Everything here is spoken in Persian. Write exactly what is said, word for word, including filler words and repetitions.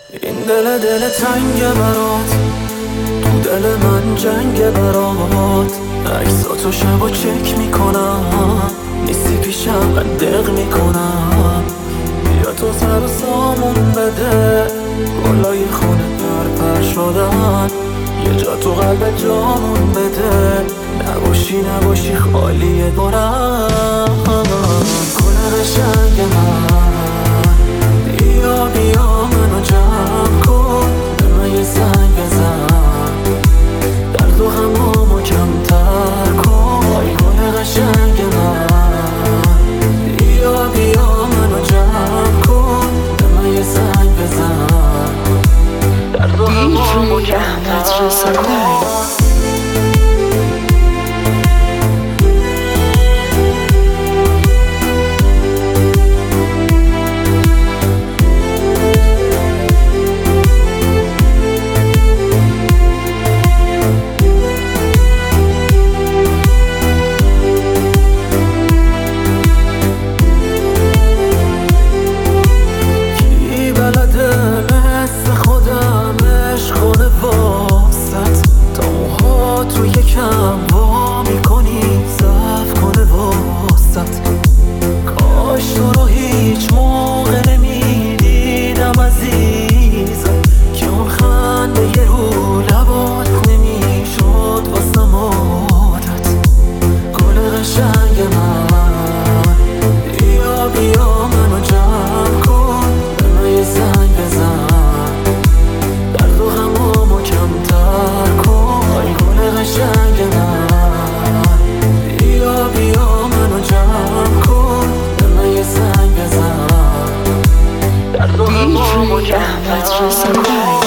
این دل دل تنگ برات، تو دل من جنگ برات. عکساتو شب و چک میکنم، نیستی پیشم من دق میکنم. بیا تو سر و سامون بده، گلای خونه پر پر شدن. یه جا تو قلب جامون بده، نباشی نباشی خالی دورم. گل قشنگ من، بیا بیا منو جمع کن، به من یه زنگ بزن، درد و غمامو کمتر کن. ای گل قشنگ من، بیا بیا منو جمع کن، به من یه زنگ بزن، درد و غمامو کمتر کن. تو یکم وا میکنی ضعف کنه واسط. کاش تو رو هیچ موقع نمیدیدم عزیزم، که اون خنده یه رو لبات نمیشد واسم عادت. گل قشنگ من، بیا بیا منو جمع کن، به من یه زنگ بزن، درد و غمامو کمتر کن. قشنگ من، بیا بیا منو جمع کن، به من یه زنگ بزن، درد و غمامو کمتر کن.